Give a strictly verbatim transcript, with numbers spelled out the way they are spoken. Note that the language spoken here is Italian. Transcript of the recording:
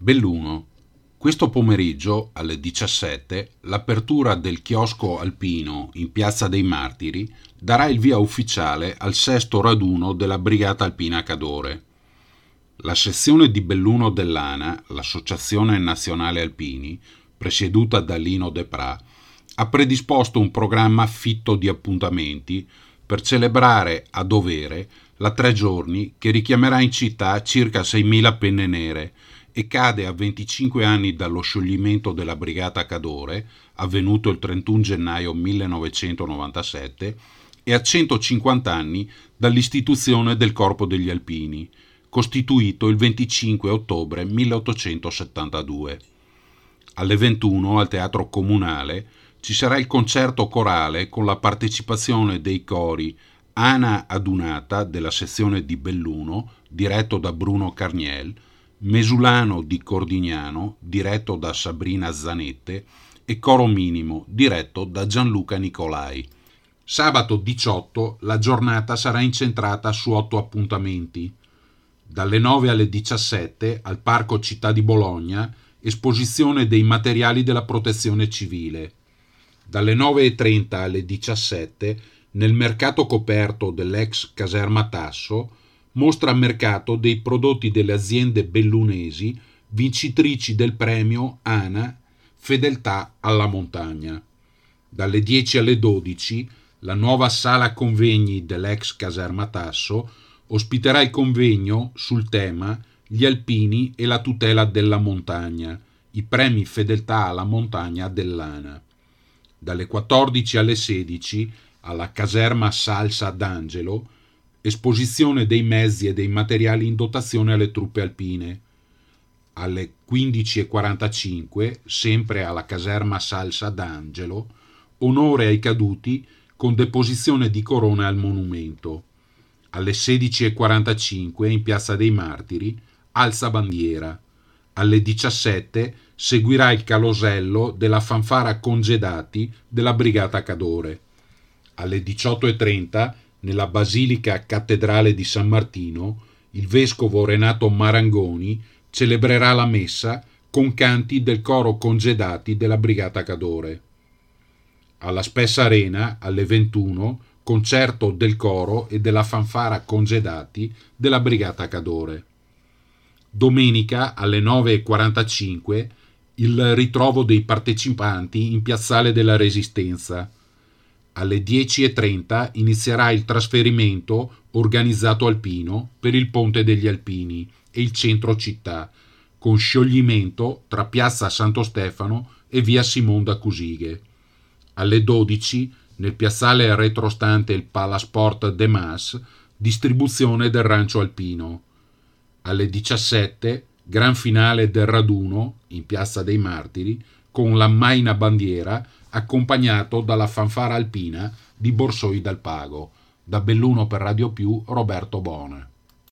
Belluno. Questo pomeriggio alle diciassette l'apertura del chiosco alpino in Piazza dei Martiri darà il via ufficiale al sesto raduno della Brigata Alpina Cadore. La sezione di Belluno dell'ANA, l'Associazione Nazionale Alpini, presieduta da Lino De Pra, ha predisposto un programma fitto di appuntamenti per celebrare a dovere la tre giorni che richiamerà in città circa seimila penne nere e cade a venticinque anni dallo scioglimento della Brigata Cadore, avvenuto il trentuno gennaio millenovecentonovantasette, e a centocinquanta anni dall'istituzione del Corpo degli Alpini, costituito il venticinque ottobre milleottocentosettantadue. Alle ventuno al Teatro Comunale ci sarà il concerto corale con la partecipazione dei cori Ana Adunata della sezione di Belluno, diretto da Bruno Carniel, Mesulano di Cordignano, diretto da Sabrina Zanette, e Coro Minimo, diretto da Gianluca Nicolai. Sabato diciotto la giornata sarà incentrata su otto appuntamenti. Dalle nove alle diciassette al Parco Città di Bologna, esposizione dei materiali della protezione civile. Dalle nove e trenta alle diciassette, nel mercato coperto dell'ex caserma Tasso, mostra a mercato dei prodotti delle aziende bellunesi vincitrici del premio ANA Fedeltà alla Montagna. Dalle dieci alle dodici la nuova sala convegni dell'ex caserma Tasso ospiterà il convegno sul tema Gli alpini e la tutela della montagna, i premi Fedeltà alla Montagna dell'ANA. Dalle quattordici alle sedici alla caserma Salsa d'Angelo, esposizione dei mezzi e dei materiali in dotazione alle truppe alpine. Alle quindici e quarantacinque, sempre alla caserma Salsa d'Angelo, onore ai caduti con deposizione di corona al monumento. Alle sedici e quarantacinque, in Piazza dei Martiri, alza bandiera. Alle diciassette seguirà il calosello della fanfara congedati della Brigata Cadore. Alle diciotto e trenta, nella Basilica Cattedrale di San Martino, il vescovo Renato Marangoni celebrerà la messa con canti del coro congedati della Brigata Cadore. Alla Spessa Arena, alle ventuno, concerto del coro e della fanfara congedati della Brigata Cadore. Domenica, alle nove e quarantacinque, il ritrovo dei partecipanti in Piazzale della Resistenza. Alle dieci e trenta inizierà il trasferimento organizzato alpino per il Ponte degli Alpini e il centro città, con scioglimento tra Piazza Santo Stefano e via Simon da Cusighe. Alle dodici, nel piazzale retrostante il Palasport de Mas, distribuzione del rancio alpino. Alle diciassette, gran finale del raduno in Piazza dei Martiri, con la Maina Bandiera accompagnato dalla fanfara alpina di Borsoi dal Pago. Da Belluno per Radio Più, Roberto Bone.